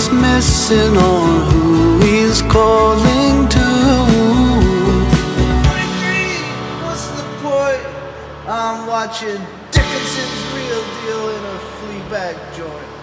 missing or who he's calling to. 23, what's the point? I'm watching Dickinson's Real Deal in a flea bag joint.